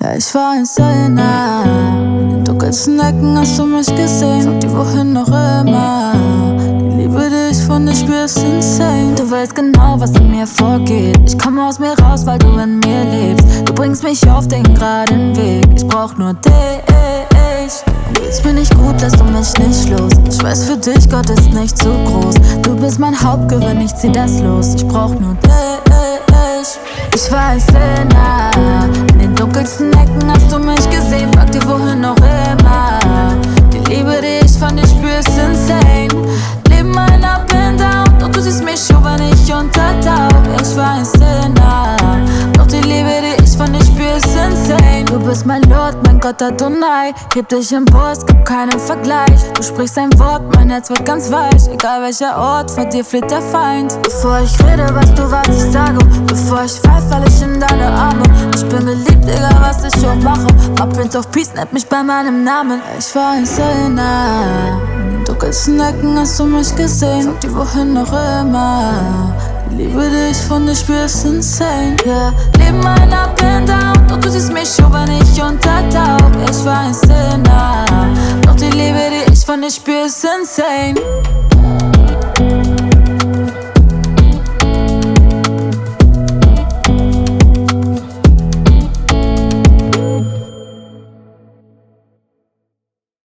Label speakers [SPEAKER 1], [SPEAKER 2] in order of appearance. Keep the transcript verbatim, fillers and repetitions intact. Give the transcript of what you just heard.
[SPEAKER 1] Ja, ich war ein Selena. In den dunkelsten Ecken hast du mich gesehen. Sag dir wohin noch immer. Die Liebe, die ich von dir spür, ist insane. Du weißt genau, was in mir vorgeht. Ich komme aus mir raus, weil du in mir lebst. Du bringst mich auf den geraden Weg. Ich brauch nur dich. Geht's mir nicht gut, lässt du mich nicht los. Ich weiß, für dich Gott ist nicht zu groß. Du bist mein Hauptgewinn, ich zieh das los. Ich brauch nur dich. Ich war ein Sinner. In den dunkelsten Ecken hast du mich gesehen. Frag dir wohin noch immer. Die Liebe, die ich von dir spür, ist insane. Leben ein Up and Down, und du siehst mich schon, wenn ich untertauch. Ich war ein Sinner. Doch die Liebe, die ich von dir spür, ist insane. Du bist mein Lord, mein Gott Adonai. Heb dich empor, es gibt keinen Vergleich. Du sprichst ein Wort, mein Herz wird ganz weich. Egal welcher Ort, vor dir flieht der Feind. Bevor ich rede, weißt du, was ich sage. Bevor ich fall, fall ich in deine Arme. Ich bin beliebt, egal was ich auch mache. My Prince of Peace nennt mich bei meinem Namen. Ich war ein Selena. In den dunkelsten Ecken hast du mich gesehen. Sag dir wohin noch immer. Die Liebe, die ich von dir spür, ist insane. Yeah, Leben ein Up and Down, und du siehst mich schon, wenn ich untertauch. Ich war ein Sinner. Doch die Liebe, die ich von dir spür, ist insane.